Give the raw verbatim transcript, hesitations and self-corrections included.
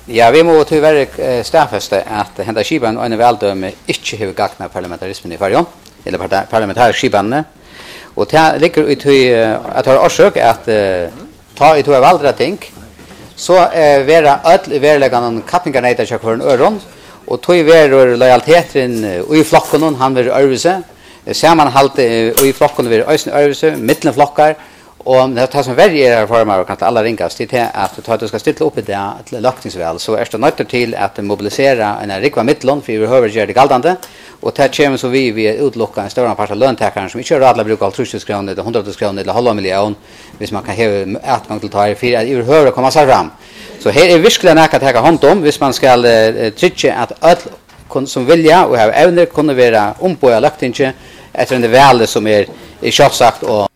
Ja, vi må tyvärr uh, stafeste at henda skiban og en veldøme ikke har gagna parlamentarismen i Färjön, eller parlamentarisk skibanene. Og det ligger ut i uh, at har årsøk at uh, ta i to av aldra ting, så uh, vera öll verlegan kappingarneita kjøk for en øron, og tog verur lojaliteten uh, i flokken, han vil ørvise, sammanhalte uh, i flokken vil ørvise, mittlen flokkar, og det tar som verre er former og kanskje alle ringast til at du, du skal stille opp i det til løktingsvel, så er det nødt til at mobilisere en rikva midtlån, for vi behøver gjøre det galdande, og det kommer så vi vil utlukka en større part av løntakeren som ikke har bruker halvtreds kroner, eller hundre kroner, eller halva million, hvis man kan heve etgang til tar, for at vi behøver komme seg fram. Så her er virkelig nækka å ta hånd om, hvis man skal uh, trykje at alle som vilja og har evner kunne være ombøya løktingsje etter en velde som er, er kjøttsagt og